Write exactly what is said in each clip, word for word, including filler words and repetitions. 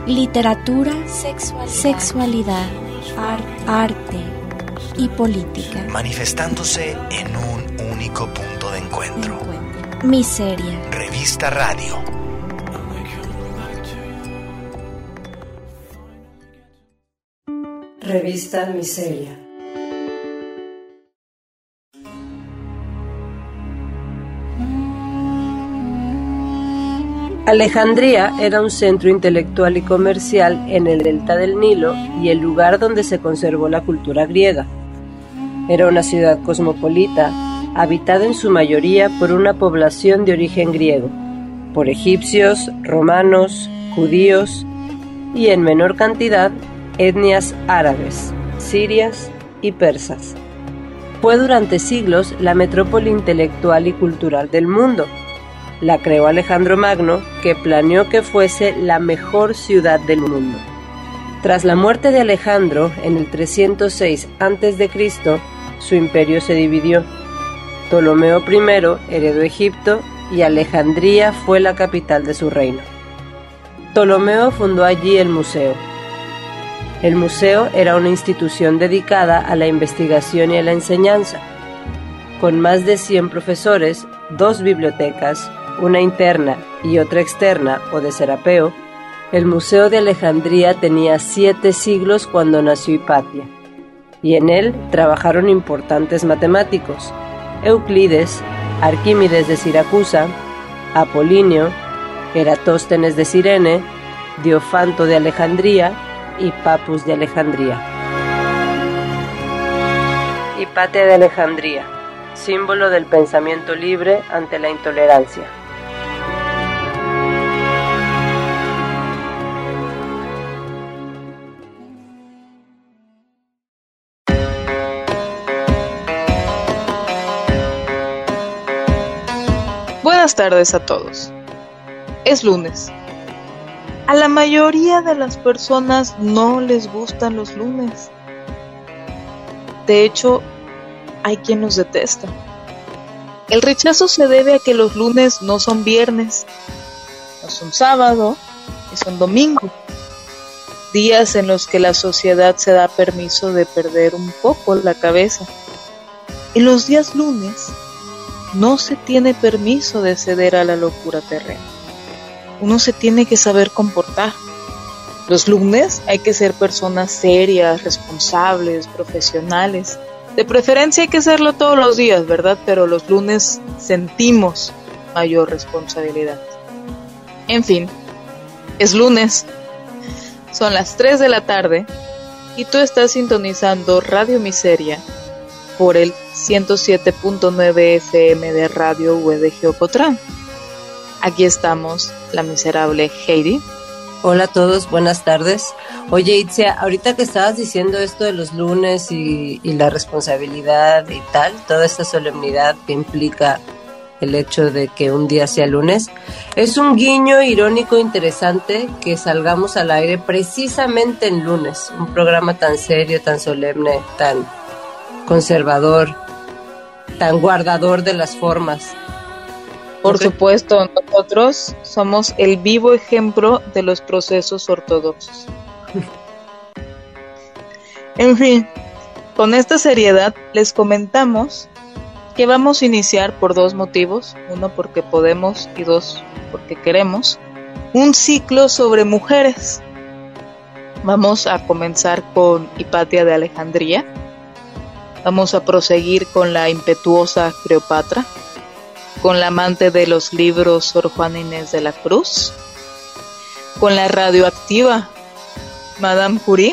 literatura, sexualidad, sexualidad ar- arte y política, manifestándose en un único punto de encuentro. encuentro. Miseria. Revista Radio. Revista Miseria. Alejandría era un centro intelectual y comercial en el delta del Nilo y el lugar donde se conservó la cultura griega. Era una ciudad cosmopolita, habitada en su mayoría por una población de origen griego, por egipcios, romanos, judíos y, en menor cantidad, etnias árabes, sirias y persas. Fue durante siglos la metrópoli intelectual y cultural del mundo. La creó Alejandro Magno, que planeó que fuese la mejor ciudad del mundo. Tras la muerte de Alejandro, en el trescientos seis antes de Cristo, su imperio se dividió. Ptolomeo primero heredó Egipto y Alejandría fue la capital de su reino. Ptolomeo fundó allí el museo. El museo era una institución dedicada a la investigación y a la enseñanza. Con más de cien profesores, dos bibliotecas, una interna y otra externa o de Serapeo, el Museo de Alejandría tenía siete siglos cuando nació Hipatia, y en él trabajaron importantes matemáticos: Euclides, Arquímedes de Siracusa, Apolinio, Eratóstenes de Cirene, Diofanto de Alejandría y Papus de Alejandría. Hipatia de Alejandría, símbolo del pensamiento libre ante la intolerancia. Buenas tardes a todos. Es lunes. A la mayoría de las personas no les gustan los lunes. De hecho, hay quien los detesta. El rechazo se debe a que los lunes no son viernes, no son sábado, ni son domingo. Días en los que la sociedad se da permiso de perder un poco la cabeza. En los días lunes, no se tiene permiso de ceder a la locura terrena. Uno se tiene que saber comportar. Los lunes hay que ser personas serias, responsables, profesionales. De preferencia hay que hacerlo todos los días, ¿verdad? Pero los lunes sentimos mayor responsabilidad. En fin, es lunes. Son las tres de la tarde y tú estás sintonizando Radio Miseria por el ciento siete punto nueve F M de Radio U E D G Ocotlán. Aquí estamos, la miserable Heidi. Hola a todos, buenas tardes. Oye, Itzia, ahorita que estabas diciendo esto de los lunes y, y la responsabilidad y tal, toda esta solemnidad que implica el hecho de que un día sea lunes, es un guiño irónico interesante que salgamos al aire precisamente en lunes, un programa tan serio, tan solemne, tan conservador, tan guardador de las formas. Por supuesto, nosotros somos el vivo ejemplo de los procesos ortodoxos. En fin, con esta seriedad les comentamos que vamos a iniciar por dos motivos: uno, porque podemos, y dos, porque queremos, un ciclo sobre mujeres. Vamos a comenzar con Hipatia de Alejandría. Vamos a proseguir con la impetuosa Cleopatra, con la amante de los libros Sor Juana Inés de la Cruz, con la radioactiva Madame Curie,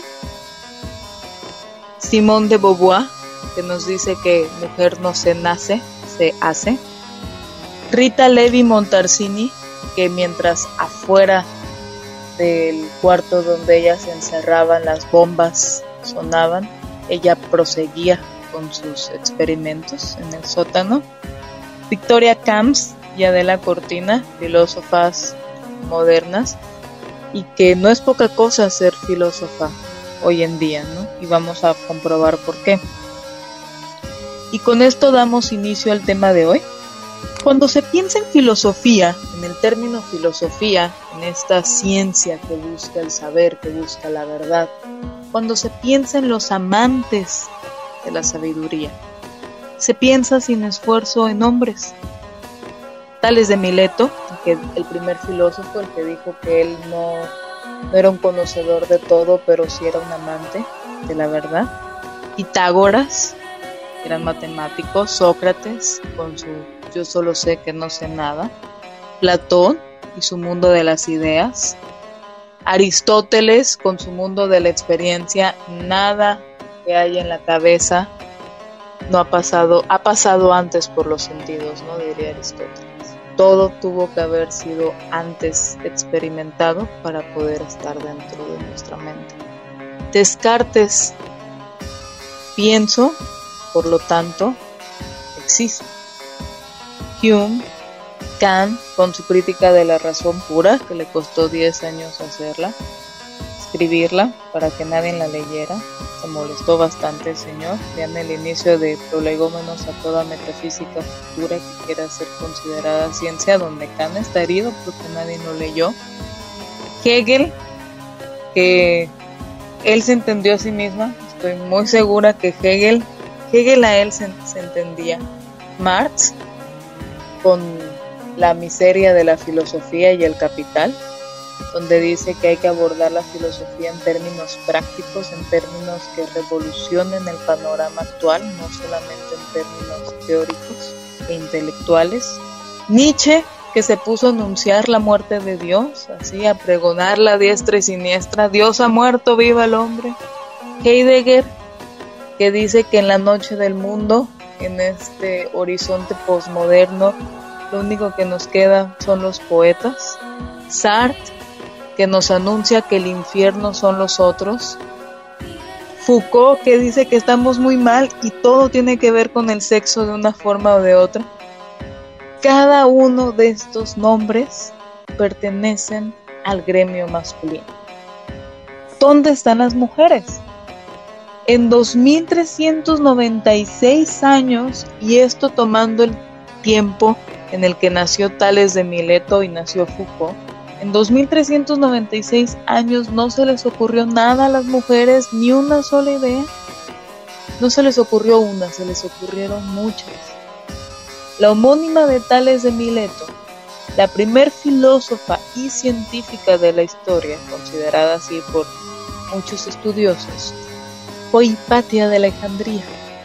Simone de Beauvoir, que nos dice que mujer no se nace, se hace, Rita Levi Montalcini, que mientras afuera del cuarto donde ella se encerraban las bombas sonaban, ella proseguía con sus experimentos en el sótano, Victoria Camps y Adela Cortina, filósofas modernas, y que no es poca cosa ser filósofa hoy en día, ¿no? Y vamos a comprobar por qué. Y con esto damos inicio al tema de hoy, Cuando se piensa en filosofía, en el término filosofía, en esta ciencia que busca el saber, que busca la verdad, cuando se piensa en los amantes de la sabiduría, se piensa sin esfuerzo en hombres. Tales de Mileto, que el primer filósofo, el que dijo que él no, no era un conocedor de todo, pero sí era un amante de la verdad. Pitágoras, eran matemáticos. Sócrates, con su yo solo sé que no sé nada. Platón y su mundo de las ideas. Aristóteles, con su mundo de la experiencia. Nada que hay en la cabeza no ha pasado, ha pasado antes por los sentidos, ¿no? Diría Aristóteles. Todo tuvo que haber sido antes experimentado para poder estar dentro de nuestra mente. Descartes, pienso, por lo tanto, existe. Hume, Kant, con su crítica de la razón pura, que le costó diez años hacerla, escribirla para que nadie la leyera. Se molestó bastante el señor. Vean el inicio de Prolegómenos a toda metafísica futura que quiera ser considerada ciencia, donde Kant está herido porque nadie lo leyó. Hegel, que él se entendió a sí misma. Estoy muy segura que Hegel, Hegel a él se, se entendía. Marx, con la miseria de la filosofía y el capital, donde dice que hay que abordar la filosofía en términos prácticos, en términos que revolucionen el panorama actual, no solamente en términos teóricos e intelectuales. Nietzsche, que se puso a anunciar la muerte de Dios, así a pregonar la diestra y siniestra, Dios ha muerto, viva el hombre. Heidegger, que dice que en la noche del mundo, en este horizonte posmoderno, lo único que nos queda son los poetas. Sartre, que nos anuncia que el infierno son los otros. Foucault, que dice que estamos muy mal y todo tiene que ver con el sexo de una forma o de otra. Cada uno de estos nombres pertenecen al gremio masculino. ¿Dónde están las mujeres? En dos mil trescientos noventa y seis años, y esto tomando el tiempo en el que nació Tales de Mileto y nació Foucault, en dos mil trescientos noventa y seis años no se les ocurrió nada a las mujeres, ni una sola idea. No se les ocurrió una, se les ocurrieron muchas. La homónima de Tales de Mileto, la primer filósofa y científica de la historia, considerada así por muchos estudiosos, fue Hipatia de Alejandría,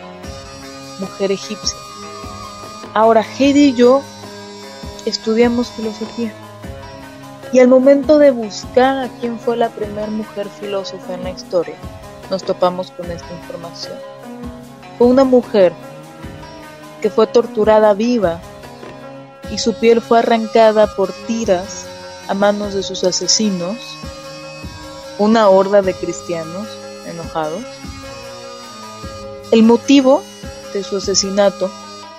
mujer egipcia. Ahora, Heidi y yo estudiamos filosofía. Y al momento de buscar a quién fue la primera mujer filósofa en la historia, nos topamos con esta información. Fue una mujer que fue torturada viva y su piel fue arrancada por tiras a manos de sus asesinos, una horda de cristianos enojados. El motivo de su asesinato,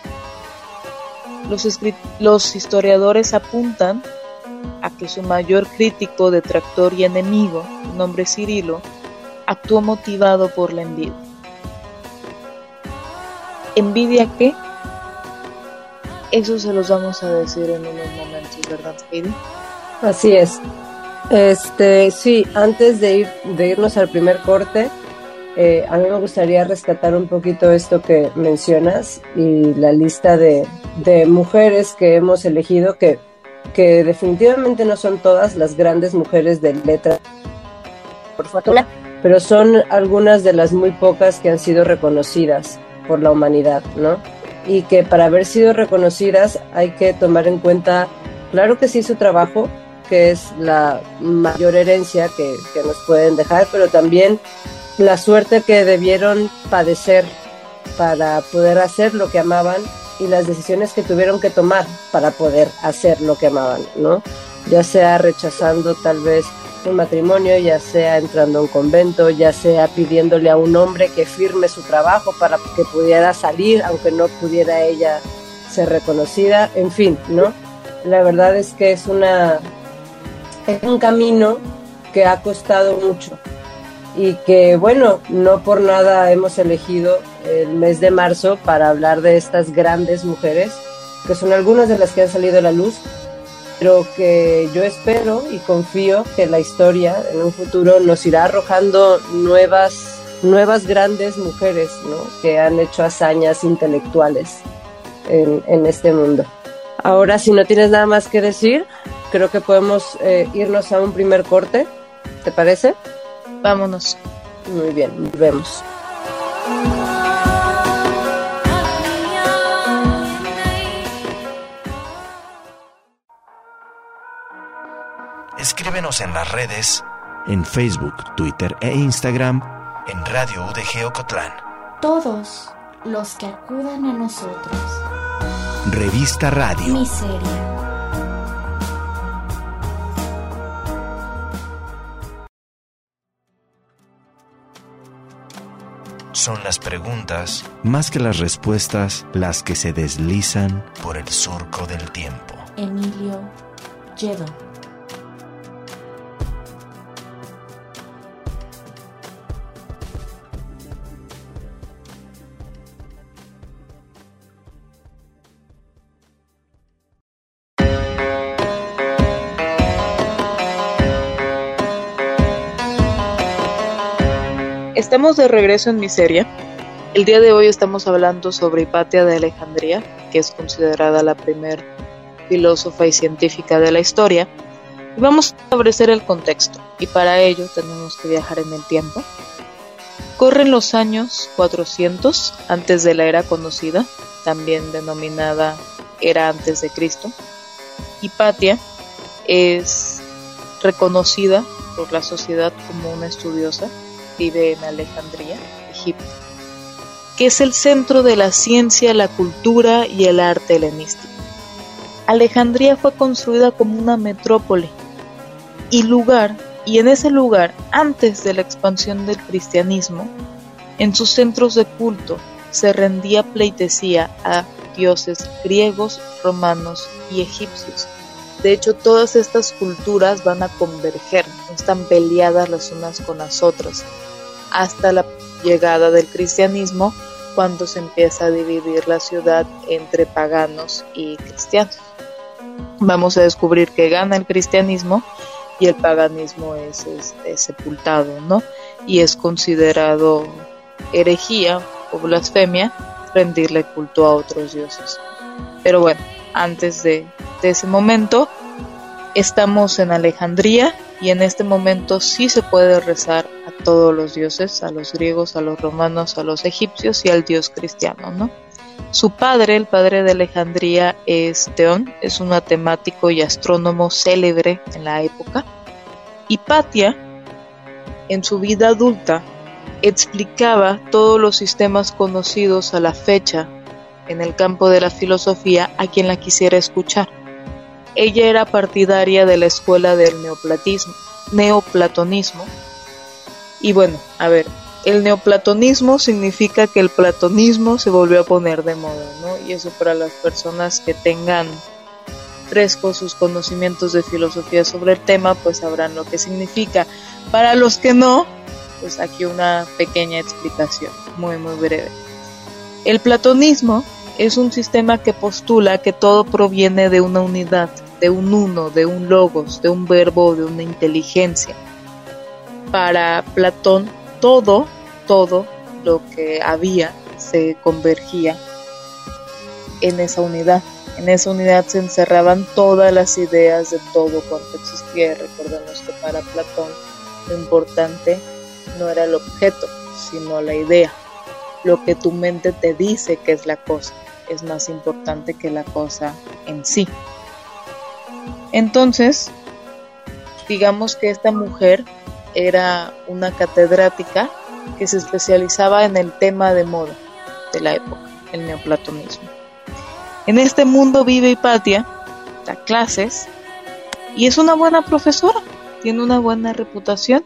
los, escrit- los historiadores apuntan a que su mayor crítico, detractor y enemigo, su nombre Cirilo, actuó motivado por la envidia. ¿Envidia qué? Eso se los vamos a decir en unos momentos, ¿verdad, Heidi? Así es. Este, sí, antes de ir de irnos al primer corte, eh, a mí me gustaría rescatar un poquito esto que mencionas y la lista de, de mujeres que hemos elegido que que definitivamente no son todas las grandes mujeres de letra, por fortuna, pero son algunas de las muy pocas que han sido reconocidas por la humanidad, ¿no? Y que para haber sido reconocidas hay que tomar en cuenta, claro que sí, su trabajo, que es la mayor herencia que, que nos pueden dejar, pero también la suerte que debieron padecer para poder hacer lo que amaban y las decisiones que tuvieron que tomar para poder hacer lo que amaban, ¿no? Ya sea rechazando tal vez un matrimonio, ya sea entrando a un convento, ya sea pidiéndole a un hombre que firme su trabajo para que pudiera salir, aunque no pudiera ella ser reconocida, en fin, ¿no? La verdad es que es una es un camino que ha costado mucho y que, bueno, no por nada hemos elegido el mes de marzo para hablar de estas grandes mujeres que son algunas de las que han salido a la luz, pero que yo espero y confío que la historia en un futuro nos irá arrojando nuevas, nuevas grandes mujeres, ¿no?, que han hecho hazañas intelectuales en, en este mundo. Ahora, si no tienes nada más que decir, creo que podemos eh, irnos a un primer corte, ¿te parece? Vámonos. Muy bien, volvemos. Escríbenos en las redes, en Facebook, Twitter e Instagram, en Radio U D G Ocotlán. Todos los que acudan a nosotros. Revista Radio. Miseria. Son las preguntas, más que las respuestas, las que se deslizan por el surco del tiempo. Emilio Lledó. Estamos de regreso en Miseria. El día de hoy estamos hablando sobre Hipatia de Alejandría, que es considerada la primer filósofa y científica de la historia. Y vamos a establecer el contexto, y para ello tenemos que viajar en el tiempo. Corren los años cuatrocientos antes de la era conocida, también denominada era antes de Cristo. Hipatia es reconocida por la sociedad como una estudiosa. Vive en Alejandría, Egipto, que es el centro de la ciencia, la cultura y el arte helenístico. Alejandría fue construida como una metrópole y lugar, y en ese lugar, antes de la expansión del cristianismo, en sus centros de culto se rendía pleitesía a dioses griegos, romanos y egipcios. De hecho, todas estas culturas van a converger, no están peleadas las unas con las otras, hasta la llegada del cristianismo, cuando se empieza a dividir la ciudad entre paganos y cristianos. Vamos a descubrir que gana el cristianismo y el paganismo es, es, es sepultado, ¿no? Y es considerado herejía o blasfemia rendirle culto a otros dioses. Pero bueno, antes de, de ese momento, estamos en Alejandría y en este momento sí se puede rezar a todos los dioses, a los griegos, a los romanos, a los egipcios y al dios cristiano, ¿no? Su padre, el padre de Alejandría, es Teón, es un matemático y astrónomo célebre en la época. Hipatia, en su vida adulta, explicaba todos los sistemas conocidos a la fecha en el campo de la filosofía a quien la quisiera escuchar. Ella era partidaria de la escuela del neoplatismo, neoplatonismo. Y bueno, a ver, el neoplatonismo significa que el platonismo se volvió a poner de moda, ¿no? Y eso para las personas que tengan frescos sus conocimientos de filosofía sobre el tema, pues sabrán lo que significa. Para los que no, pues aquí una pequeña explicación, muy muy breve. El platonismo es un sistema que postula que todo proviene de una unidad, de un uno, de un logos, de un verbo, de una inteligencia. Para Platón, todo, todo lo que había se convergía en esa unidad. En esa unidad se encerraban todas las ideas de todo cuanto existía. Recordemos que para Platón lo importante no era el objeto, sino la idea. Lo que tu mente te dice que es la cosa es más importante que la cosa en sí. Entonces, digamos que esta mujer era una catedrática que se especializaba en el tema de moda de la época, el neoplatonismo. En este mundo vive Hipatia, da clases y es una buena profesora, tiene una buena reputación.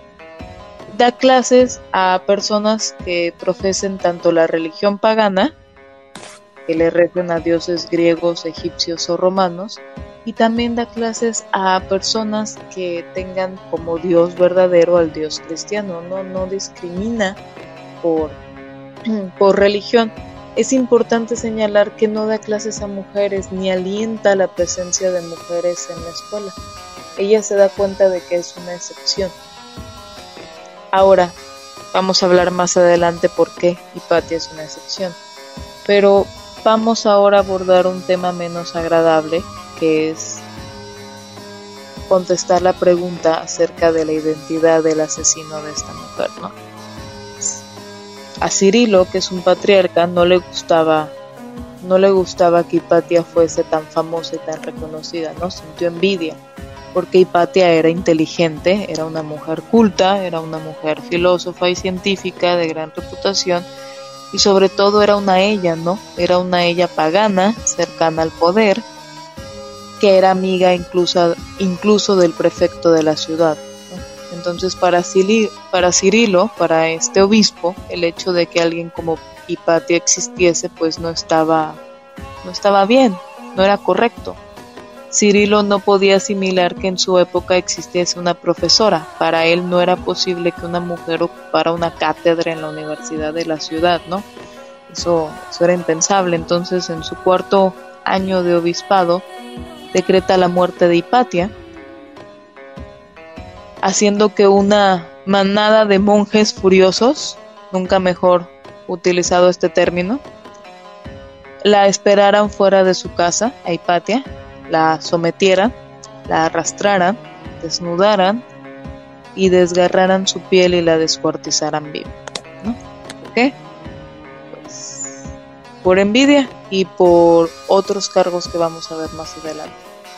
Da clases a personas que profesen tanto la religión pagana, que le recen a dioses griegos, egipcios o romanos, y también da clases a personas que tengan como dios verdadero al dios cristiano. No, no discrimina por, por religión, Es importante señalar que no da clases a mujeres ni alienta la presencia de mujeres en la escuela. Ella se da cuenta de que es una excepción. Ahora, vamos a hablar más adelante por qué Hipatia es una excepción. Pero vamos ahora a abordar un tema menos agradable, que es contestar la pregunta acerca de la identidad del asesino de esta mujer, ¿no? A Cirilo, que es un patriarca, no le gustaba, no le gustaba que Hipatia fuese tan famosa y tan reconocida, ¿no? Sintió envidia, porque Hipatia era inteligente, era una mujer culta, era una mujer filósofa y científica de gran reputación, y sobre todo era una ella, ¿no? Era una ella pagana, cercana al poder, que era amiga incluso, incluso del prefecto de la ciudad, ¿no? Entonces para, Cili, para Cirilo, para este obispo, el hecho de que alguien como Hipatia existiese, pues no estaba, no estaba bien, no era correcto. Cirilo no podía asimilar que en su época existiese una profesora. Para él no era posible que una mujer ocupara una cátedra en la universidad de la ciudad, ¿no? Eso, eso era impensable. Entonces, en su cuarto año de obispado, decreta la muerte de Hipatia, haciendo que una manada de monjes furiosos, nunca mejor utilizado este término, la esperaran fuera de su casa, a Hipatia, la sometieran, la arrastraran, desnudaran y desgarraran su piel y la descuartizaran viva, ¿no? ¿Por qué? Pues por envidia y por otros cargos que vamos a ver más adelante.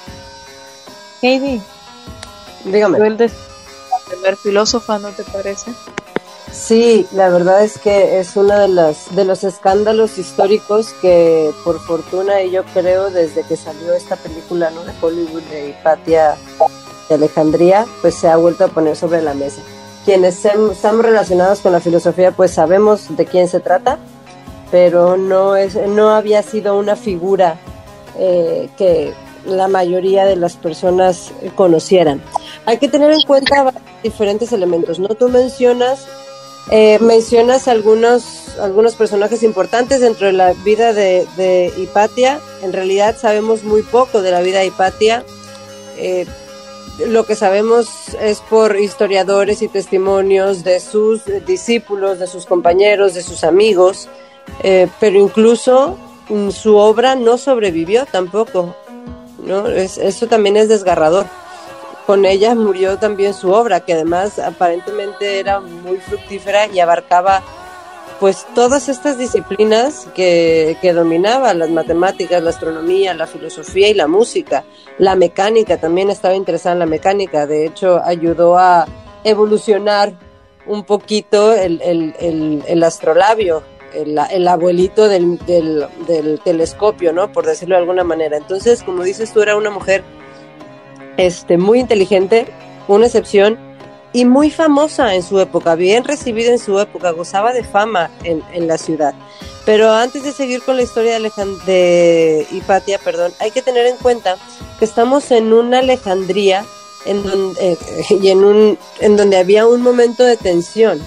Heidi, Dígame. ¿tú el de la primer filósofa, no te parece? Sí, la verdad es que es uno de los, de los escándalos históricos que, por fortuna, y yo creo, desde que salió esta película, ¿no?, de Hollywood de Hipatia de Alejandría, pues se ha vuelto a poner sobre la mesa. Quienes estamos relacionados con la filosofía, pues sabemos de quién se trata, pero no, es, no había sido una figura eh, que la mayoría de las personas conocieran. Hay que tener en cuenta diferentes elementos, ¿no? Tú mencionas Eh, mencionas algunos, algunos personajes importantes dentro de la vida de, de Hipatia. En realidad sabemos muy poco de la vida de Hipatia. Eh, lo que sabemos es por historiadores y testimonios de sus discípulos, de sus compañeros, de sus amigos, eh, pero incluso mm, su obra no sobrevivió tampoco, ¿no? Es, eso también es desgarrador. Con ella murió también su obra, que además aparentemente era muy fructífera y abarcaba pues todas estas disciplinas que, que dominaba: las matemáticas, la astronomía, la filosofía y la música. La mecánica, también estaba interesada en la mecánica, de hecho ayudó a evolucionar un poquito el, el, el, el astrolabio, el, el abuelito del, del, del telescopio, ¿no?, por decirlo de alguna manera. Entonces, como dices tú, era una mujer Este, muy inteligente, una excepción, y muy famosa en su época, bien recibida en su época, gozaba de fama en, en la ciudad. Pero antes de seguir con la historia de, Alejand- de Hipatia, perdón, hay que tener en cuenta que estamos en una Alejandría en donde, eh, y en, un, en donde había un momento de tensión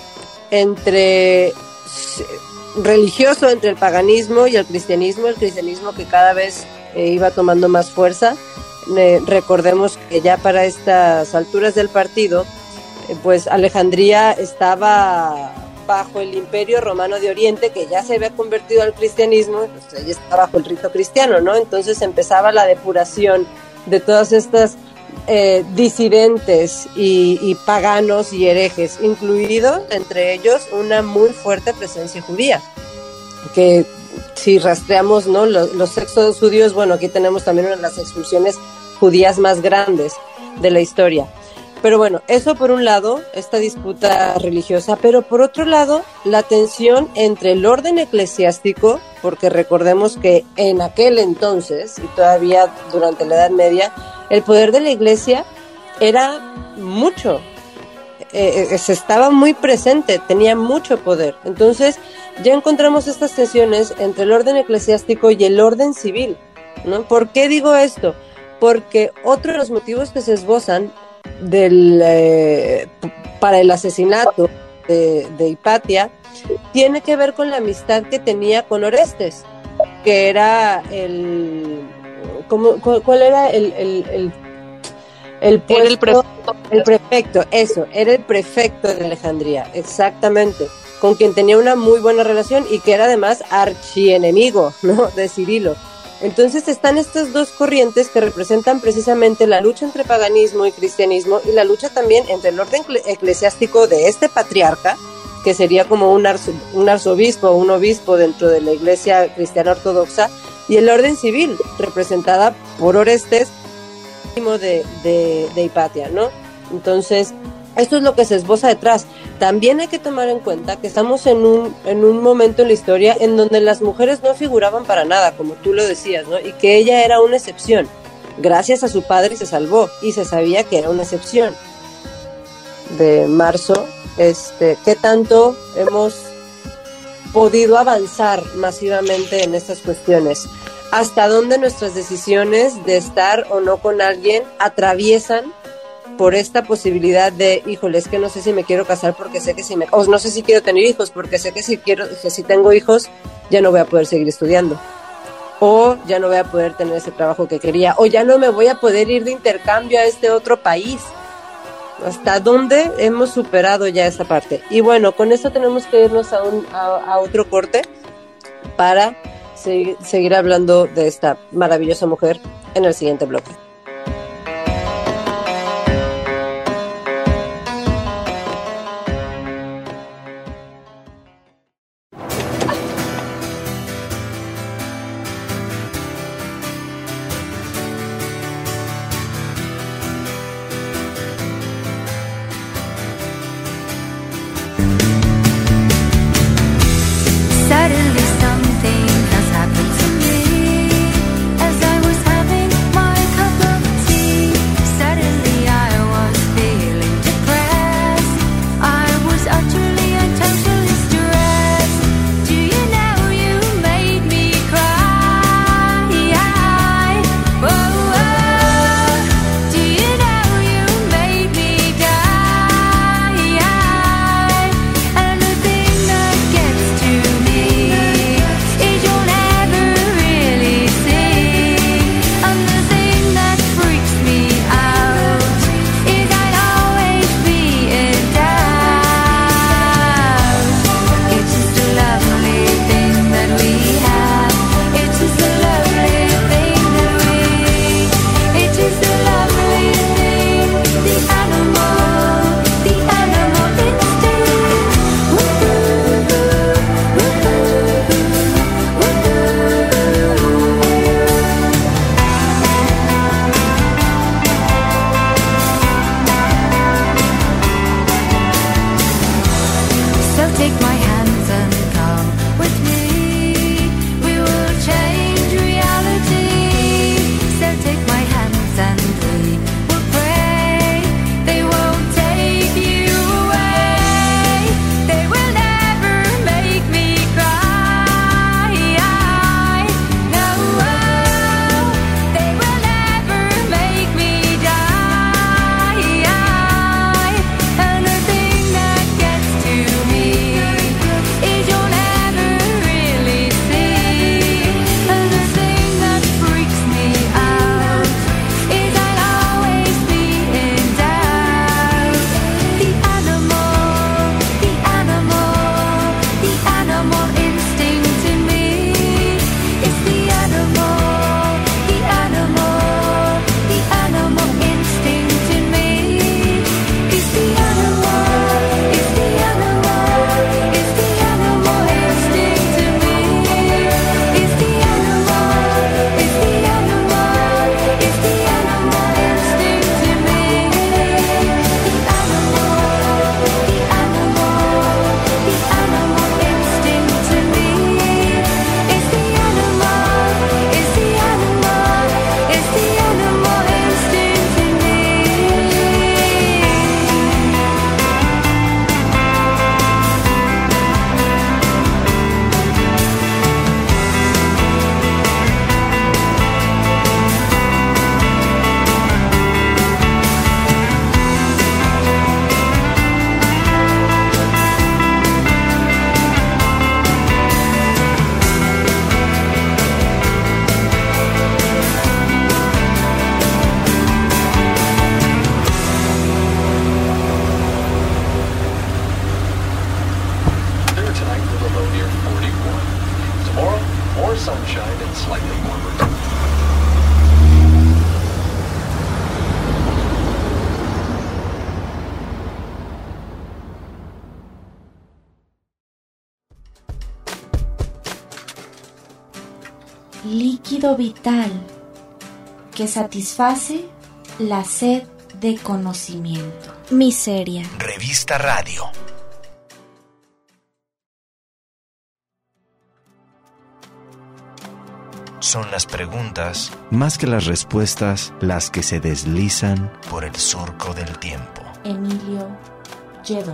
entre religioso, entre el paganismo y el cristianismo, el cristianismo que cada vez eh, iba tomando más fuerza. Eh, recordemos que ya para estas alturas del partido, eh, pues Alejandría estaba bajo el Imperio Romano de Oriente, que ya se había convertido al cristianismo, pues ella está bajo el rito cristiano, ¿no? Entonces empezaba la depuración de todas estas eh, disidentes y, y paganos y herejes, incluido entre ellos una muy fuerte presencia judía, que si rastreamos, ¿no?, los, los éxodos judíos, bueno, aquí tenemos también una de las expulsiones judías más grandes de la historia. Pero bueno, eso por un lado, esta disputa religiosa, pero por otro lado, la tensión entre el orden eclesiástico, porque recordemos que en aquel entonces, y todavía durante la Edad Media, el poder de la Iglesia era mucho, eh, eh, se estaba muy presente, tenía mucho poder. Entonces ya encontramos estas tensiones entre el orden eclesiástico y el orden civil, ¿no? ¿Por qué digo esto? Porque otro de los motivos que se esbozan del, eh, para el asesinato de, de Hipatia tiene que ver con la amistad que tenía con Orestes, que era el... ¿cómo, ¿Cuál era el, el, el, el puesto? Era el prefecto. El prefecto, eso, era el prefecto de Alejandría, exactamente, con quien tenía una muy buena relación y que era además archienemigo, ¿no?, de Cirilo. Entonces están estas dos corrientes que representan precisamente la lucha entre paganismo y cristianismo y la lucha también entre el orden eclesiástico de este patriarca, que sería como un, arzo, un arzobispo o un obispo dentro de la iglesia cristiana ortodoxa, y el orden civil, representada por Orestes, de, de, de Hipatia, ¿no? Entonces, esto es lo que se esboza detrás. También hay que tomar en cuenta que estamos en un, en un momento en la historia en donde las mujeres no figuraban para nada, como tú lo decías, ¿no? Y que ella era una excepción. Gracias a su padre se salvó y se sabía que era una excepción. De marzo, este, ¿qué tanto hemos podido avanzar masivamente en estas cuestiones? ¿Hasta dónde nuestras decisiones de estar o no con alguien atraviesan por esta posibilidad de, híjole, es que no sé si me quiero casar porque sé que si me, o no sé si quiero tener hijos porque sé que si quiero, que si tengo hijos ya no voy a poder seguir estudiando, o ya no voy a poder tener ese trabajo que quería, o ya no me voy a poder ir de intercambio a este otro país? ¿Hasta dónde hemos superado ya esa parte? Y bueno, con esto tenemos que irnos a, un, a, a otro corte para se, seguir hablando de esta maravillosa mujer en el siguiente bloque. Cup líquido vital que satisface la sed de conocimiento. Miseria. Revista Radio. Son las preguntas, más que las respuestas, las que se deslizan por el surco del tiempo. Emilio Lledó.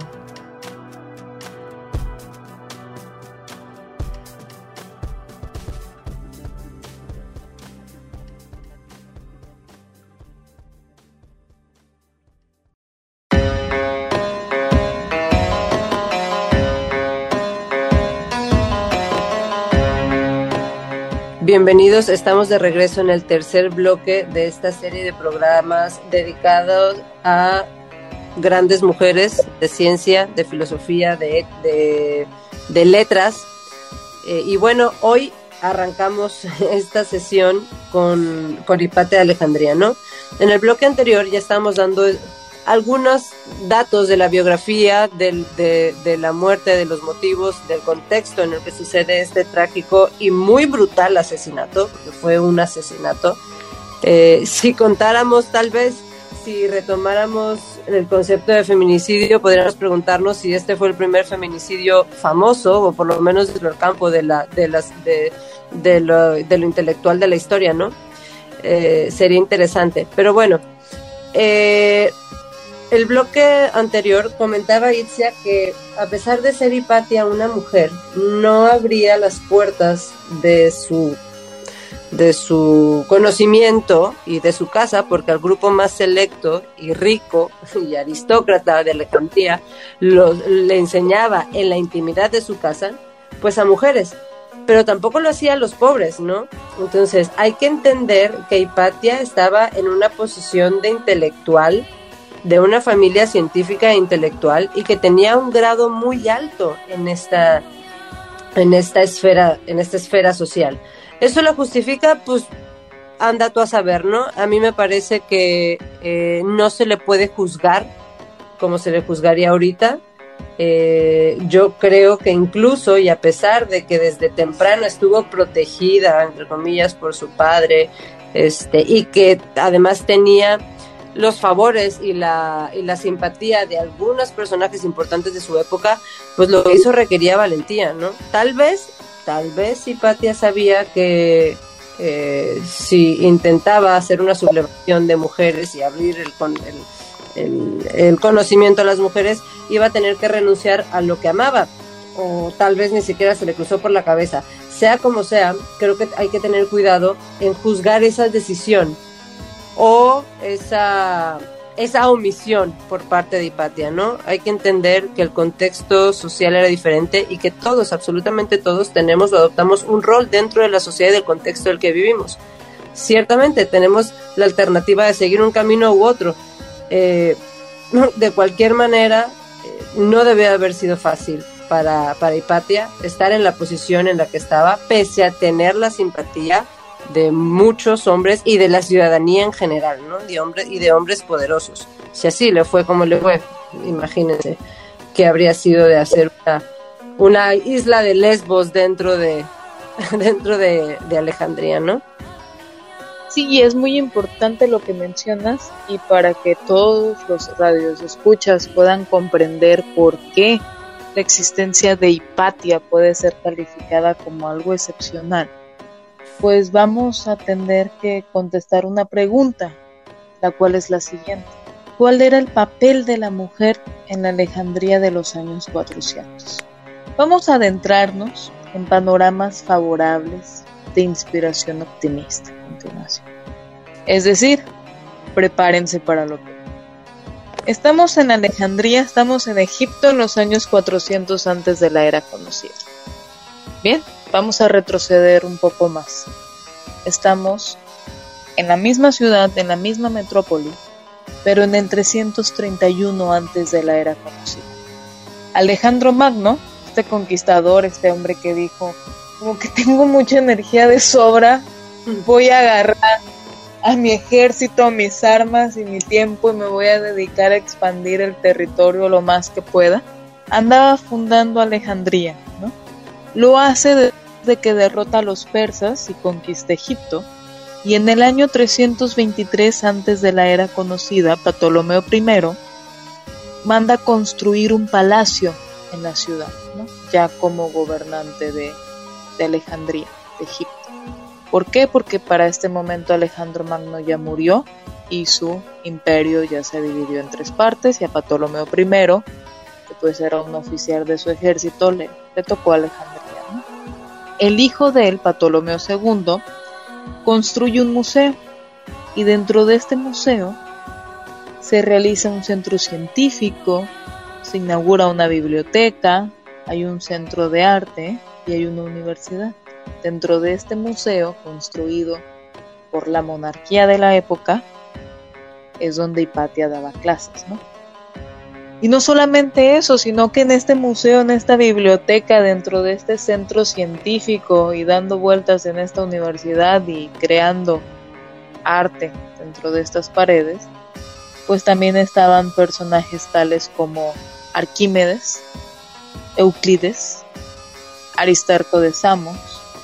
Bienvenidos, estamos de regreso en el tercer bloque de esta serie de programas dedicados a grandes mujeres de ciencia, de filosofía, de, de, de letras. Eh, y bueno, hoy arrancamos esta sesión con, con Hipatia de Alejandría, ¿no? En el bloque anterior ya estábamos dando algunos datos de la biografía, del, de, de la muerte, de los motivos, del contexto en el que sucede este trágico y muy brutal asesinato, porque fue un asesinato. Eh, si contáramos, tal vez, si retomáramos el concepto de feminicidio, podríamos preguntarnos si este fue el primer feminicidio famoso, o por lo menos dentro del campo de, la, de, las, de, de, lo, de lo intelectual de la historia, ¿no? Eh, sería interesante. Pero bueno, eh, el bloque anterior comentaba Itzia que a pesar de ser Hipatia una mujer, no abría las puertas de su, de su conocimiento y de su casa, porque al grupo más selecto y rico y aristócrata de Alejandría los, le enseñaba en la intimidad de su casa, pues a mujeres, pero tampoco lo hacía a los pobres, ¿no? Entonces hay que entender que Hipatia estaba en una posición de intelectual, de una familia científica e intelectual, y que tenía un grado muy alto en esta, en esta esfera, en esta esfera social. ¿Eso lo justifica? Pues anda tú a saber, ¿no? A mí me parece que eh, no se le puede juzgar como se le juzgaría ahorita. Eh, yo creo que incluso, y a pesar de que desde temprano estuvo protegida, entre comillas, por su padre, este, y que además tenía los favores y la, y la simpatía de algunos personajes importantes de su época, pues lo que hizo requería valentía, ¿no? Tal vez, tal vez Hipatia sabía que eh, si intentaba hacer una sublevación de mujeres y abrir el, el, el, el conocimiento a las mujeres, iba a tener que renunciar a lo que amaba, o tal vez ni siquiera se le cruzó por la cabeza. Sea como sea, creo que hay que tener cuidado en juzgar esa decisión o esa, esa omisión por parte de Hipatia, ¿no? Hay que entender que el contexto social era diferente y que todos, absolutamente todos, tenemos o adoptamos un rol dentro de la sociedad y del contexto en el que vivimos. Ciertamente tenemos la alternativa de seguir un camino u otro. Eh, de cualquier manera, eh, no debe haber sido fácil para, para Hipatia estar en la posición en la que estaba, pese a tener la simpatía de muchos hombres y de la ciudadanía en general, ¿no? De hombres y de hombres poderosos. Si así le fue como le fue, imagínense que habría sido de hacer una, una isla de Lesbos dentro de dentro de, de Alejandría, ¿no? Sí, y es muy importante lo que mencionas, y para que todos los radioescuchas puedan comprender por qué la existencia de Hipatia puede ser calificada como algo excepcional, pues vamos a tener que contestar una pregunta, la cual es la siguiente: ¿cuál era el papel de la mujer en la Alejandría de los años cuatrocientos? Vamos a adentrarnos en panoramas favorables de inspiración optimista a continuación. Es decir, prepárense para lo que... Estamos en Alejandría, estamos en Egipto en los años cuatrocientos antes de la era conocida. Bien, vamos a retroceder un poco más. Estamos en la misma ciudad, en la misma metrópoli, pero en el trescientos treinta y uno antes de la era conocida. Alejandro Magno, este conquistador, este hombre que dijo, como que tengo mucha energía de sobra, voy a agarrar a mi ejército, a mis armas y mi tiempo y me voy a dedicar a expandir el territorio lo más que pueda, andaba fundando Alejandría, ¿no? Lo hace de que derrota a los persas y conquista Egipto, y en el año trescientos veintitrés antes de la era conocida, Ptolomeo primero manda construir un palacio en la ciudad, ¿no? Ya como gobernante de, de Alejandría, de Egipto. ¿Por qué? Porque para este momento Alejandro Magno ya murió y su imperio ya se dividió en tres partes, y a Ptolomeo primero, que pues era un oficial de su ejército, le, le tocó Alejandría, ¿no? El hijo de él, Ptolomeo segundo, construye un museo, y dentro de este museo se realiza un centro científico, se inaugura una biblioteca, hay un centro de arte y hay una universidad. Dentro de este museo, construido por la monarquía de la época, es donde Hipatia daba clases, ¿no? Y no solamente eso, sino que en este museo, en esta biblioteca, dentro de este centro científico y dando vueltas en esta universidad y creando arte dentro de estas paredes, pues también estaban personajes tales como Arquímedes, Euclides, Aristarco de Samos,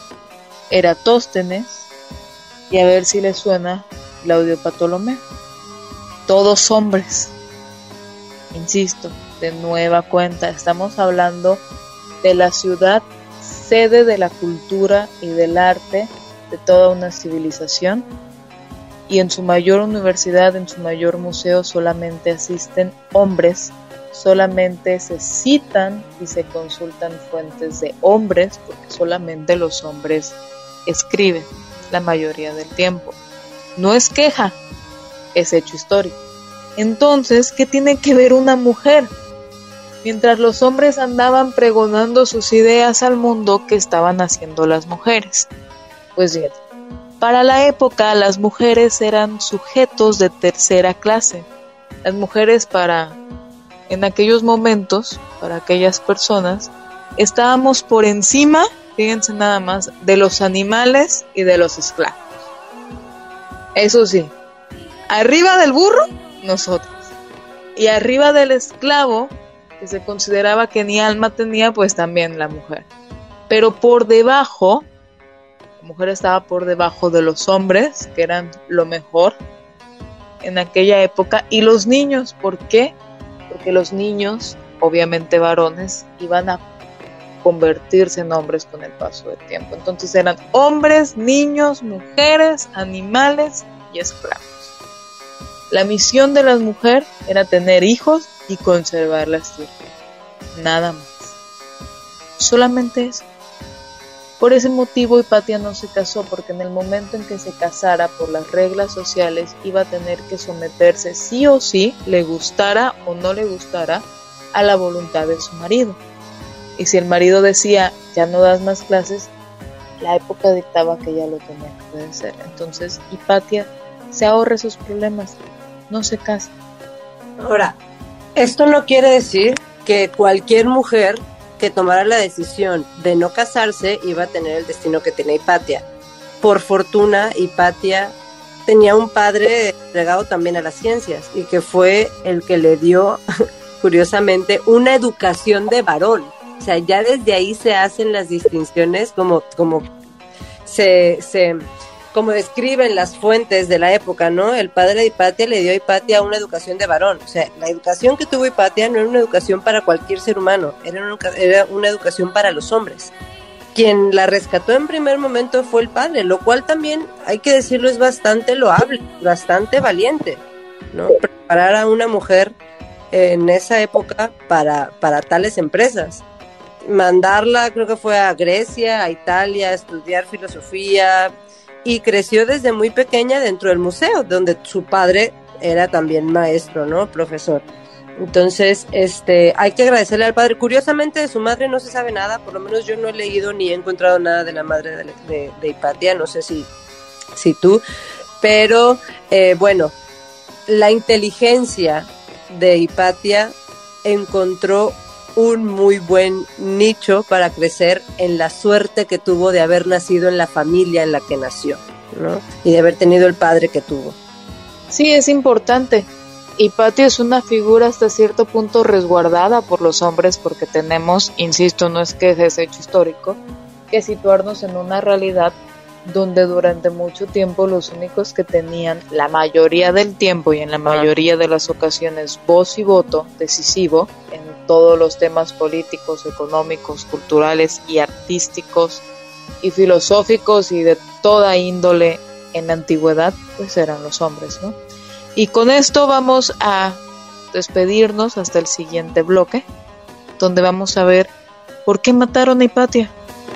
Eratóstenes y, a ver si les suena, Claudio Ptolomeo. Todos hombres. Insisto, de nueva cuenta, estamos hablando de la ciudad sede de la cultura y del arte de toda una civilización, y en su mayor universidad, en su mayor museo, solamente asisten hombres, solamente se citan y se consultan fuentes de hombres, porque solamente los hombres escriben la mayoría del tiempo. No es queja, es hecho histórico. Entonces, ¿qué tiene que ver una mujer? Mientras los hombres andaban pregonando sus ideas al mundo, ¿qué estaban haciendo las mujeres? Pues bien, para la época las mujeres eran sujetos de tercera clase. Las mujeres para, en aquellos momentos, para aquellas personas, estábamos por encima, fíjense nada más, de los animales y de los esclavos. Eso sí, arriba del burro, nosotros. Y arriba del esclavo, que se consideraba que ni alma tenía, pues también la mujer. Pero por debajo, la mujer estaba por debajo de los hombres, que eran lo mejor en aquella época, y los niños. ¿Por qué? Porque los niños, obviamente varones, iban a convertirse en hombres con el paso del tiempo. Entonces eran hombres, niños, mujeres, animales y esclavos. La misión de la mujer era tener hijos y conservar las tierras. Nada más. Solamente eso. Por ese motivo Hipatia no se casó, porque en el momento en que se casara por las reglas sociales iba a tener que someterse sí o sí, le gustara o no le gustara, a la voluntad de su marido. Y si el marido decía, ya no das más clases, la época dictaba que ya lo tenía que obedecer. Entonces Hipatia se ahorra esos problemas, no se casa. Ahora, esto no quiere decir que cualquier mujer que tomara la decisión de no casarse iba a tener el destino que tenía Hipatia. Por fortuna, Hipatia tenía un padre entregado también a las ciencias, y que fue el que le dio, curiosamente, una educación de varón. O sea, ya desde ahí se hacen las distinciones, como, como se, se como describen las fuentes de la época, ¿no? El padre de Hipatia le dio a Hipatia una educación de varón. O sea, la educación que tuvo Hipatia no era una educación para cualquier ser humano, era una, era una educación para los hombres. Quien la rescató en primer momento fue el padre, lo cual también, hay que decirlo, es bastante loable, bastante valiente, ¿no? Preparar a una mujer en esa época para, para tales empresas. Mandarla, creo que fue a Grecia, a Italia, a estudiar filosofía, y creció desde muy pequeña dentro del museo, donde su padre era también maestro, ¿no? Profesor. Entonces, este, hay que agradecerle al padre. Curiosamente, de su madre no se sabe nada, por lo menos yo no he leído ni he encontrado nada de la madre de, de, de Hipatia, no sé si, si tú, pero eh, bueno, la inteligencia de Hipatia encontró un muy buen nicho para crecer en la suerte que tuvo de haber nacido en la familia en la que nació, ¿no? Y de haber tenido el padre que tuvo. Sí, es importante. Hipatia es una figura hasta cierto punto resguardada por los hombres, porque tenemos, insisto, no es que es hecho histórico, que situarnos en una realidad donde durante mucho tiempo los únicos que tenían la mayoría del tiempo y en la mayoría de las ocasiones voz y voto decisivo en todos los temas políticos, económicos, culturales y artísticos y filosóficos y de toda índole en la antigüedad, pues eran los hombres, ¿no? Y con esto vamos a despedirnos hasta el siguiente bloque, donde vamos a ver por qué mataron a Hipatia.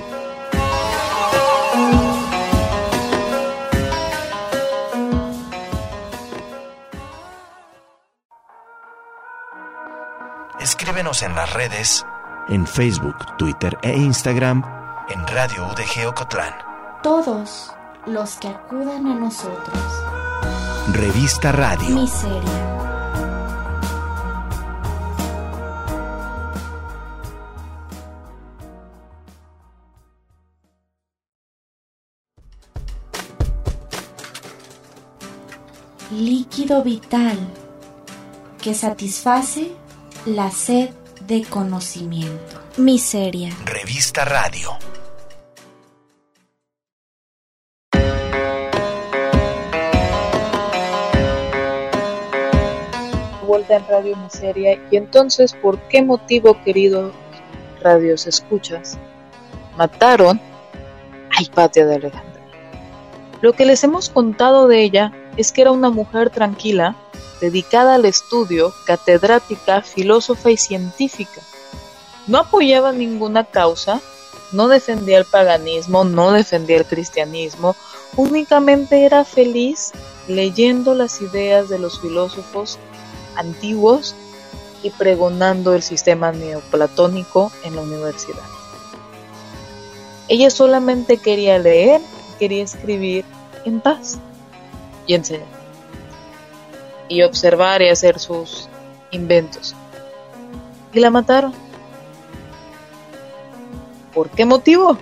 Escríbenos en las redes, en Facebook, Twitter e Instagram, en Radio U D G Ocotlán. Todos los que acudan a nosotros. Revista Radio. Miseria. Líquido vital que satisface la sed de conocimiento. Miseria. Revista Radio. Vuelta en Radio Miseria. Y entonces, ¿por qué motivo, queridos radios escuchas, mataron a Hipatia de Alejandría? Lo que les hemos contado de ella es que era una mujer tranquila, dedicada al estudio, catedrática, filósofa y científica. No apoyaba ninguna causa, no defendía el paganismo, no defendía el cristianismo, únicamente era feliz leyendo las ideas de los filósofos antiguos y pregonando el sistema neoplatónico en la universidad. Ella solamente quería leer, quería escribir en paz y enseñar, y observar y hacer sus inventos. Y la mataron. ¿Por qué motivo?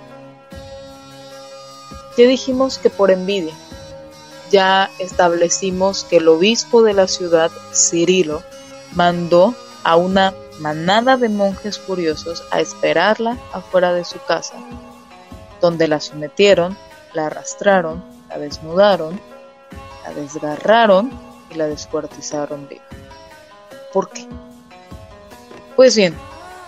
Ya dijimos que por envidia. Ya establecimos que el obispo de la ciudad, Cirilo, mandó a una manada de monjes furiosos a esperarla afuera de su casa, donde la sometieron, la arrastraron, la desnudaron, la desgarraron y la descuartizaron viva. ¿Por qué? Pues bien,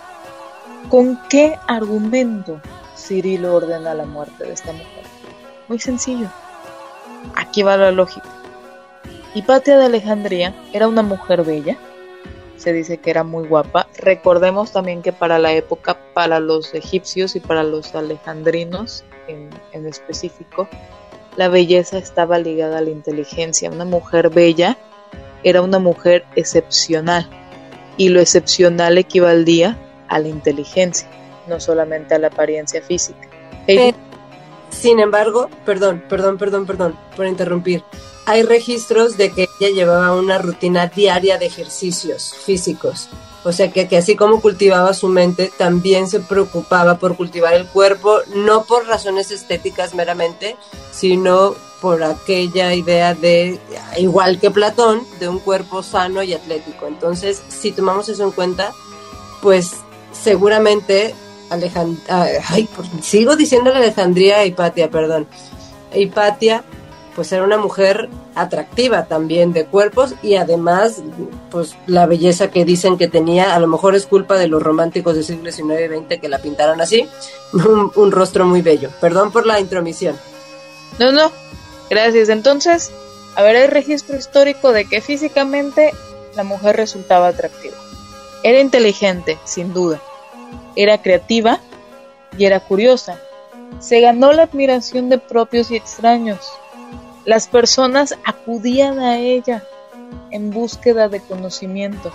¿con qué argumento Cirilo ordena la muerte de esta mujer? Muy sencillo. Aquí va la lógica. Hipatia de Alejandría era una mujer bella, se dice que era muy guapa. Recordemos también que para la época, para los egipcios y para los alejandrinos en, en específico, la belleza estaba ligada a la inteligencia. Una mujer bella era una mujer excepcional, y lo excepcional equivalía a la inteligencia, no solamente a la apariencia física. Hey. Sin embargo, perdón, perdón, perdón, perdón por interrumpir. Hay registros de que ella llevaba una rutina diaria de ejercicios físicos. O sea que, que así como cultivaba su mente, también se preocupaba por cultivar el cuerpo, no por razones estéticas meramente, sino por aquella idea de, igual que Platón, de un cuerpo sano y atlético. Entonces, si tomamos eso en cuenta, pues seguramente Alejandría, ay, sigo diciendo Alejandría e Hipatia, perdón. Hipatia, pues era una mujer atractiva también de cuerpos, y además, pues la belleza que dicen que tenía, a lo mejor es culpa de los románticos del siglo diecinueve y veinte que la pintaron así, un, un rostro muy bello. Perdón por la intromisión. No, no, gracias. Entonces, a ver, hay registro histórico de que físicamente la mujer resultaba atractiva. Era inteligente, sin duda. Era creativa y era curiosa. Se ganó la admiración de propios y extraños. Las personas acudían a ella en búsqueda de conocimiento.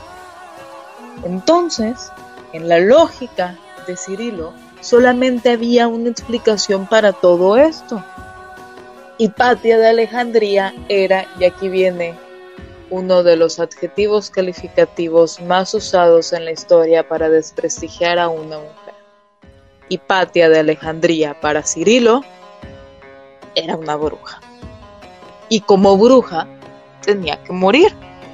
Entonces, en la lógica de Cirilo, solamente había una explicación para todo esto. Hipatia de Alejandría era, y aquí viene uno de los adjetivos calificativos más usados en la historia para desprestigiar a una mujer. Hipatia de Alejandría para Cirilo era una bruja. Y como bruja tenía que morir.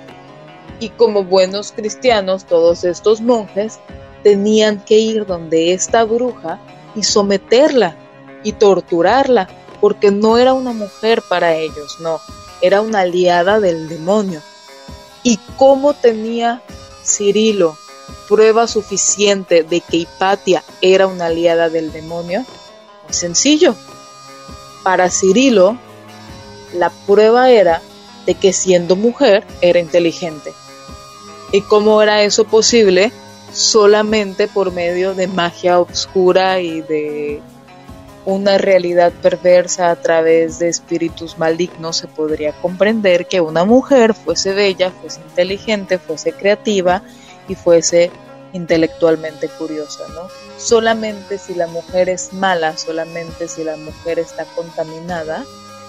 Y como buenos cristianos, todos estos monjes tenían que ir donde esta bruja y someterla y torturarla, porque no era una mujer para ellos, no, era una aliada del demonio. ¿Y cómo tenía Cirilo prueba suficiente de que Hipatia era una aliada del demonio? Muy sencillo. Para Cirilo, la prueba era de que siendo mujer era inteligente. ¿Y cómo era eso posible? Solamente por medio de magia oscura y de una realidad perversa a través de espíritus malignos se podría comprender que una mujer fuese bella, fuese inteligente, fuese creativa y fuese intelectualmente curiosa, ¿no? Solamente si la mujer es mala, solamente si la mujer está contaminada,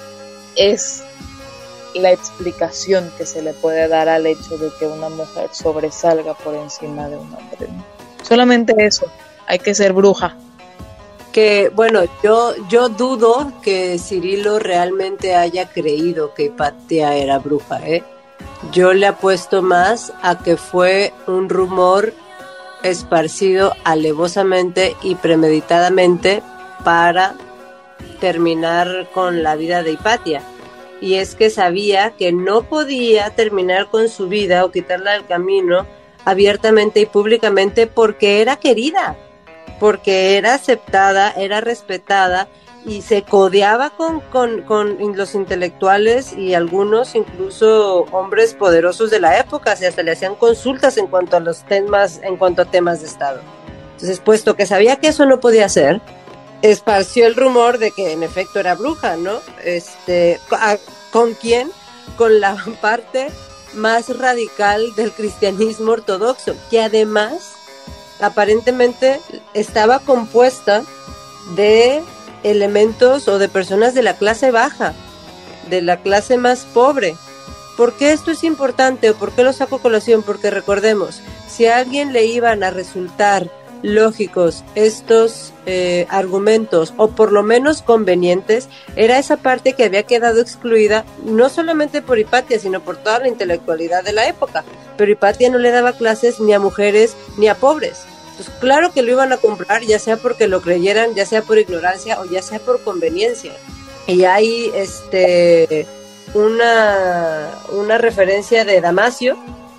es la explicación que se le puede dar al hecho de que una mujer sobresalga por encima de un hombre, ¿no? Solamente eso, hay que ser bruja. Que bueno, yo, yo dudo que Cirilo realmente haya creído que Hipatia era bruja, ¿eh? Yo le apuesto más a que fue un rumor esparcido alevosamente y premeditadamente para terminar con la vida de Hipatia. Y es que sabía que no podía terminar con su vida o quitarla del camino abiertamente y públicamente porque era querida, porque era aceptada, era respetada y se codeaba con, con, con los intelectuales y algunos incluso hombres poderosos de la época, o sea, hasta le hacían consultas en cuanto a los temas, en cuanto a temas de Estado. Entonces, puesto que sabía que eso no podía ser, esparció el rumor de que en efecto era bruja, ¿no? Este, ¿con quién? Con la parte más radical del cristianismo ortodoxo, que además aparentemente estaba compuesta de elementos o de personas de la clase baja, de la clase más pobre. ¿Por qué esto es importante o por qué lo saco a colación? Porque recordemos, si a alguien le iban a resultar lógicos estos eh, argumentos o por lo menos convenientes, era esa parte que había quedado excluida no solamente por Hipatia sino por toda la intelectualidad de la época. Pero Hipatia no le daba clases ni a mujeres ni a pobres. Entonces claro que lo iban a comprar, ya sea porque lo creyeran, ya sea por ignorancia o ya sea por conveniencia. Y hay este una, una referencia de Damasio,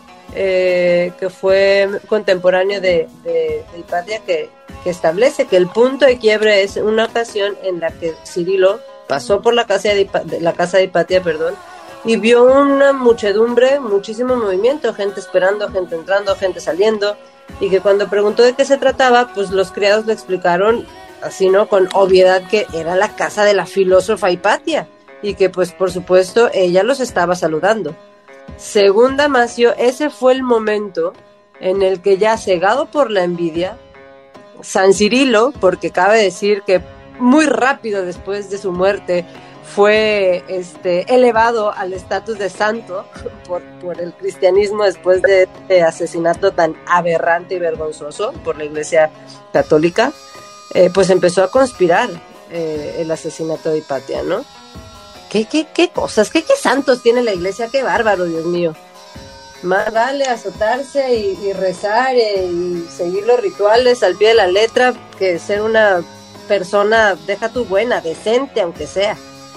Eh, que fue contemporáneo de, de, de Hipatia, que, que establece que el punto de quiebre es una ocasión en la que Cirilo pasó por la casa de, Hipa, de la casa de Hipatia, perdón, y vio una muchedumbre, muchísimo movimiento, gente esperando, gente entrando, gente saliendo, y que cuando preguntó de qué se trataba, pues los criados le explicaron así, ¿no? Con obviedad que era la casa de la filósofa Hipatia, y que pues por supuesto ella los estaba saludando. Según Damasio, ese fue el momento en el que ya cegado por la envidia, San Cirilo, porque cabe decir que muy rápido después de su muerte fue este, elevado al estatus de santo por, por el cristianismo después de este asesinato tan aberrante y vergonzoso por la Iglesia Católica, eh, pues empezó a conspirar eh, el asesinato de Hipatia, ¿no? ¿Qué, qué, qué cosas? ¿Qué, qué santos tiene la iglesia? ¡Qué bárbaro, Dios mío! Más vale azotarse y, y rezar y, y seguir los rituales al pie de la letra que ser una persona, deja tu buena, decente, aunque sea.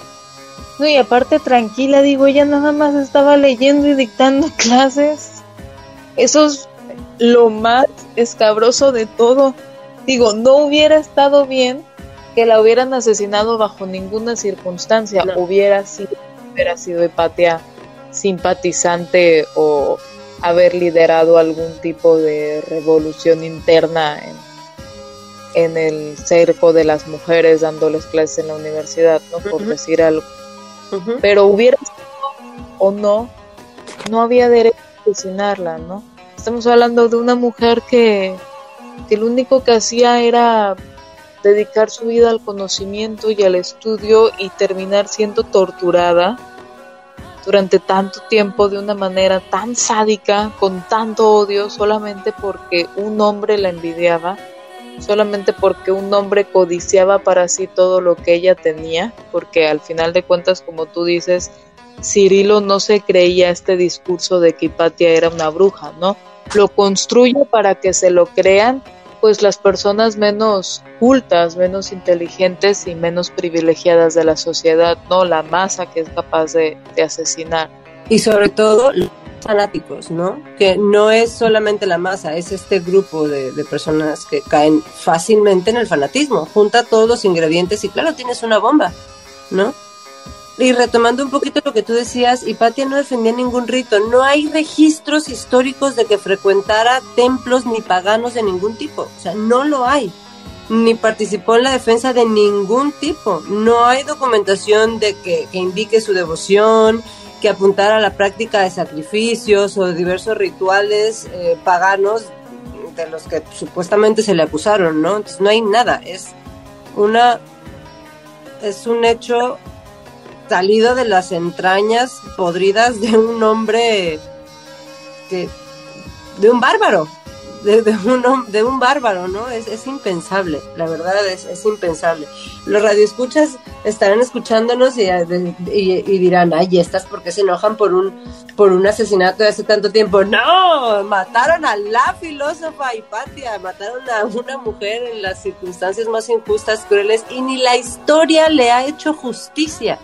No, y aparte tranquila, digo, ella nada más estaba leyendo y dictando clases. Eso es lo más escabroso de todo. Digo, no hubiera estado bien que la hubieran asesinado bajo ninguna circunstancia. No. Hubiera sido, hubiera sido Hipatia simpatizante o haber liderado algún tipo de revolución interna en, en el cerco de las mujeres dándoles clases en la universidad, ¿no? Por uh-huh. decir algo. Uh-huh. Pero hubiera sido o no, no había derecho a asesinarla, ¿no? Estamos hablando de una mujer que, que lo único que hacía era dedicar su vida al conocimiento y al estudio y terminar siendo torturada durante tanto tiempo de una manera tan sádica, con tanto odio, solamente porque un hombre la envidiaba, solamente porque un hombre codiciaba para sí todo lo que ella tenía, porque al final de cuentas, como tú dices, Cirilo no se creía este discurso de que Hipatia era una bruja, ¿no? Lo construye para que se lo crean pues las personas menos cultas, menos inteligentes y menos privilegiadas de la sociedad, no la masa que es capaz de, de asesinar. Y sobre todo los fanáticos, ¿no? Que no es solamente la masa, es este grupo de, de personas que caen fácilmente en el fanatismo. Junta todos los ingredientes y claro, tienes una bomba, ¿no? Y retomando un poquito lo que tú decías, Hipatia no defendía ningún rito. No hay registros históricos de que frecuentara templos ni paganos de ningún tipo. O sea, no lo hay. Ni participó en la defensa de ningún tipo. No hay documentación de que, que indique su devoción, que apuntara a la práctica de sacrificios o de diversos rituales eh, paganos de los que supuestamente se le acusaron, ¿no? Entonces no hay nada. Es una... es un hecho salido de las entrañas podridas de un hombre que de un bárbaro de, de, un, de un bárbaro, ¿no? Es, es impensable, la verdad es, es impensable. Los radioescuchas estarán escuchándonos y, y, y dirán, ay, estas ¿por qué se enojan por un por un asesinato de hace tanto tiempo? No, mataron a la filósofa Hipatia, mataron a una mujer en las circunstancias más injustas, crueles, y ni la historia le ha hecho justicia.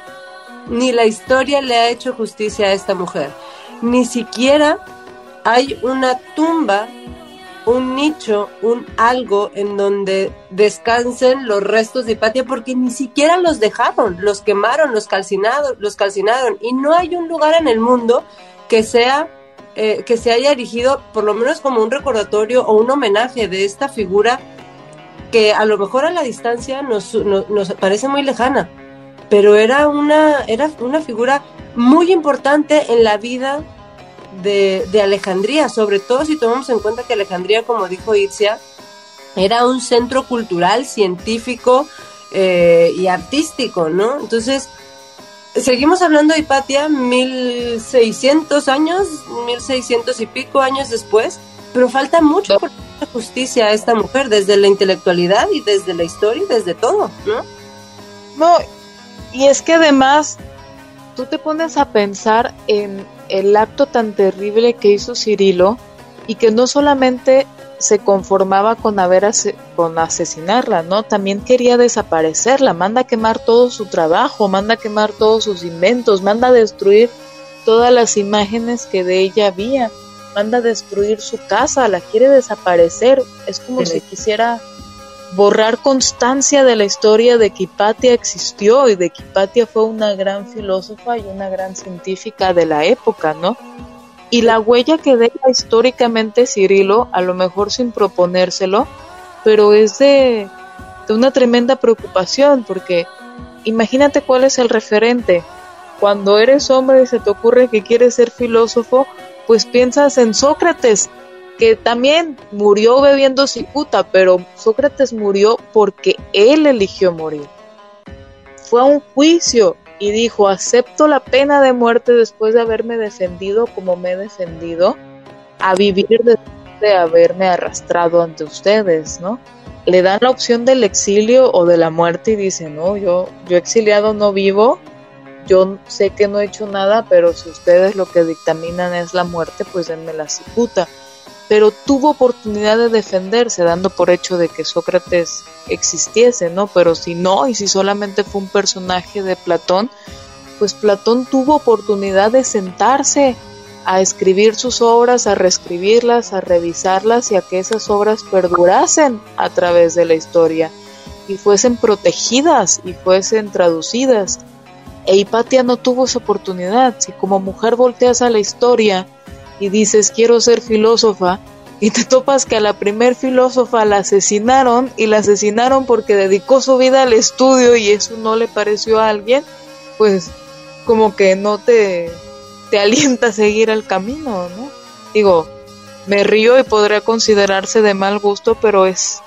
Ni la historia le ha hecho justicia a esta mujer. Ni siquiera hay una tumba, un nicho, un algo en donde descansen los restos de Hipatia, porque ni siquiera los dejaron, los quemaron, los calcinaron, los calcinaron, y no hay un lugar en el mundo que sea eh, que se haya erigido por lo menos como un recordatorio o un homenaje de esta figura que a lo mejor a la distancia nos, nos, nos parece muy lejana, pero era una, era una figura muy importante en la vida de, de Alejandría, sobre todo si tomamos en cuenta que Alejandría, como dijo Itzia, era un centro cultural, científico eh, y artístico, ¿no? Entonces, seguimos hablando de Hipatia mil seiscientos años, mil seiscientos y pico años después, pero falta mucho por hacer justicia a esta mujer, desde la intelectualidad y desde la historia y desde todo, ¿no? No, y es que además tú te pones a pensar en el acto tan terrible que hizo Cirilo y que no solamente se conformaba con haber ase- con asesinarla, ¿no? También quería desaparecerla, manda a quemar todo su trabajo, manda a quemar todos sus inventos, manda a destruir todas las imágenes que de ella había, manda a destruir su casa, la quiere desaparecer. Es como sí. si quisiera borrar constancia de la historia de que Hipatia existió y de que Hipatia fue una gran filósofa y una gran científica de la época, ¿no? Y la huella que deja históricamente Cirilo, a lo mejor sin proponérselo, pero es de, de una tremenda preocupación, porque imagínate cuál es el referente. Cuando eres hombre y se te ocurre que quieres ser filósofo, pues piensas en Sócrates, que también murió bebiendo cicuta, pero Sócrates murió porque él eligió morir. Fue a un juicio y dijo, acepto la pena de muerte después de haberme defendido como me he defendido, a vivir después de haberme arrastrado ante ustedes, ¿no? Le dan la opción del exilio o de la muerte y dice, no, yo, yo exiliado no vivo, yo sé que no he hecho nada, pero si ustedes lo que dictaminan es la muerte, pues denme la cicuta. Pero tuvo oportunidad de defenderse, dando por hecho de que Sócrates existiese, ¿no? Pero si no, y si solamente fue un personaje de Platón, pues Platón tuvo oportunidad de sentarse a escribir sus obras, a reescribirlas, a revisarlas y a que esas obras perdurasen a través de la historia y fuesen protegidas y fuesen traducidas. E Hipatia no tuvo esa oportunidad. Si como mujer volteas a la historia y dices quiero ser filósofa y te topas que a la primer filósofa la asesinaron y la asesinaron porque dedicó su vida al estudio y eso no le pareció a alguien, pues como que no te, te alienta a seguir el camino, ¿no? Digo, me río y podría considerarse de mal gusto, pero es,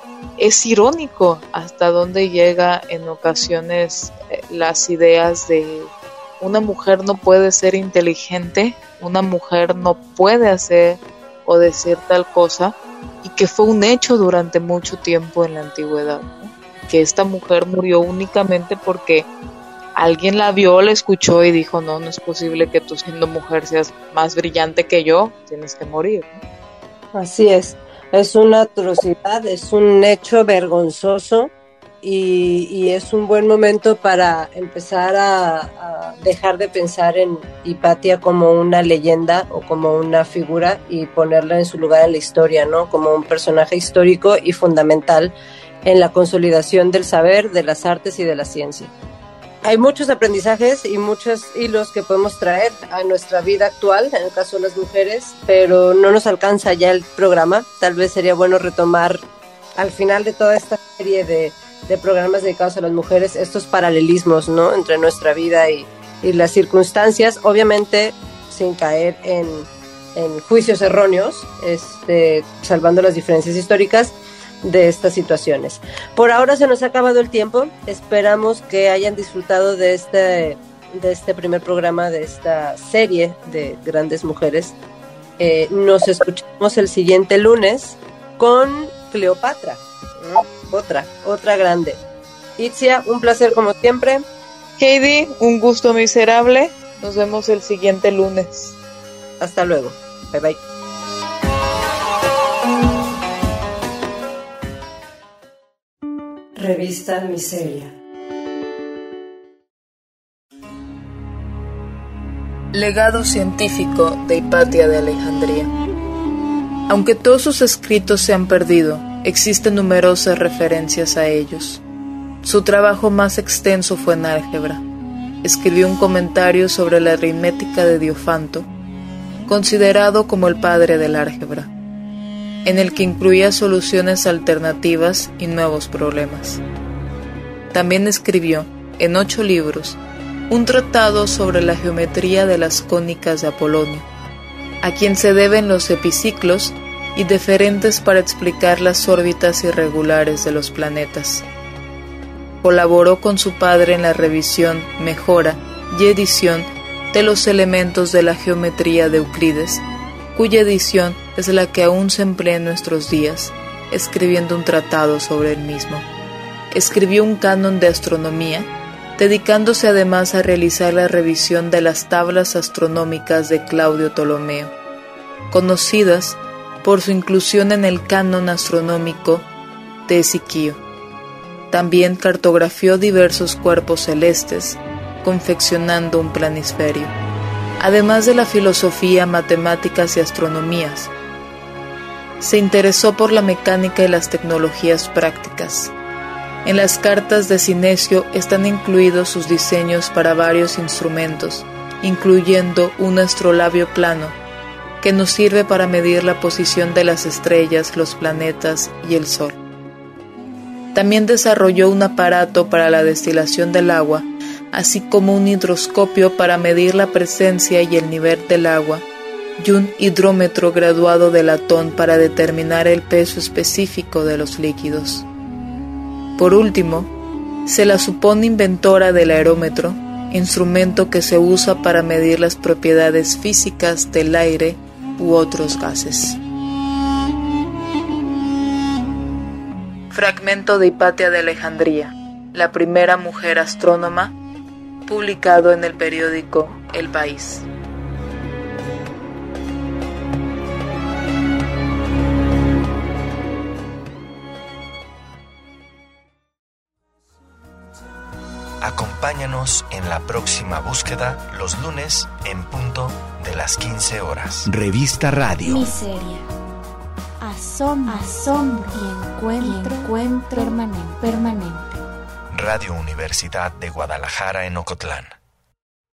es irónico hasta dónde llega en ocasiones eh, las ideas de una mujer no puede ser inteligente, una mujer no puede hacer o decir tal cosa, y que fue un hecho durante mucho tiempo en la antigüedad, ¿no? Que esta mujer murió únicamente porque alguien la vio, la escuchó y dijo, no, no es posible que tú siendo mujer seas más brillante que yo, tienes que morir, ¿no? Así es. Es una atrocidad, es un hecho vergonzoso y, y es un buen momento para empezar a, a dejar de pensar en Hipatia como una leyenda o como una figura y ponerla en su lugar en la historia, ¿no? Como un personaje histórico y fundamental en la consolidación del saber, de las artes y de la ciencia. Hay muchos aprendizajes y muchos hilos que podemos traer a nuestra vida actual, en el caso de las mujeres, pero no nos alcanza ya el programa. Tal vez sería bueno retomar al final de toda esta serie de, de programas dedicados a las mujeres estos paralelismos, ¿no?, entre nuestra vida y, y las circunstancias, obviamente sin caer en, en juicios erróneos, este, salvando las diferencias históricas de estas situaciones. Por ahora se nos ha acabado el tiempo. Esperamos que hayan disfrutado de este, de este primer programa, de esta serie de grandes mujeres. Eh, nos escuchamos el siguiente lunes con Cleopatra, ¿no? Otra, otra grande. Itzia, un placer como siempre. Heidi, un gusto miserable. Nos vemos el siguiente lunes. Hasta luego. Bye bye. Revista Miseria. Legado científico de Hipatia de Alejandría. Aunque todos sus escritos se han perdido, existen numerosas referencias a ellos. Su trabajo más extenso fue en álgebra. Escribió un comentario sobre la aritmética de Diofanto, considerado como el padre del álgebra, en el que incluía soluciones alternativas y nuevos problemas. También escribió, en ocho libros, un tratado sobre la geometría de las cónicas de Apolonio, a quien se deben los epiciclos y deferentes para explicar las órbitas irregulares de los planetas. Colaboró con su padre en la revisión, mejora y edición de los elementos de la geometría de Euclides, cuya edición es la que aún se emplea en nuestros días, escribiendo un tratado sobre el mismo. Escribió un canon de astronomía, dedicándose además a realizar la revisión de las tablas astronómicas de Claudio Ptolomeo, conocidas por su inclusión en el canon astronómico de Esiquío. También cartografió diversos cuerpos celestes, confeccionando un planisferio, además de la filosofía, matemáticas y astronomías. Se interesó por la mecánica y las tecnologías prácticas. En las cartas de Cinesio están incluidos sus diseños para varios instrumentos, incluyendo un astrolabio plano, que nos sirve para medir la posición de las estrellas, los planetas y el Sol. También desarrolló un aparato para la destilación del agua, así como un hidroscopio para medir la presencia y el nivel del agua, y un hidrómetro graduado de latón para determinar el peso específico de los líquidos. Por último, se la supone inventora del aerómetro, instrumento que se usa para medir las propiedades físicas del aire u otros gases. Fragmento de Hipatia de Alejandría, la primera mujer astrónoma, publicado en el periódico El País. Acompáñanos en la próxima búsqueda los lunes en punto de las quince horas. Revista Radio. Miseria, asombro, asombro y encuentro, y encuentro permanente, permanente. Radio Universidad de Guadalajara en Ocotlán.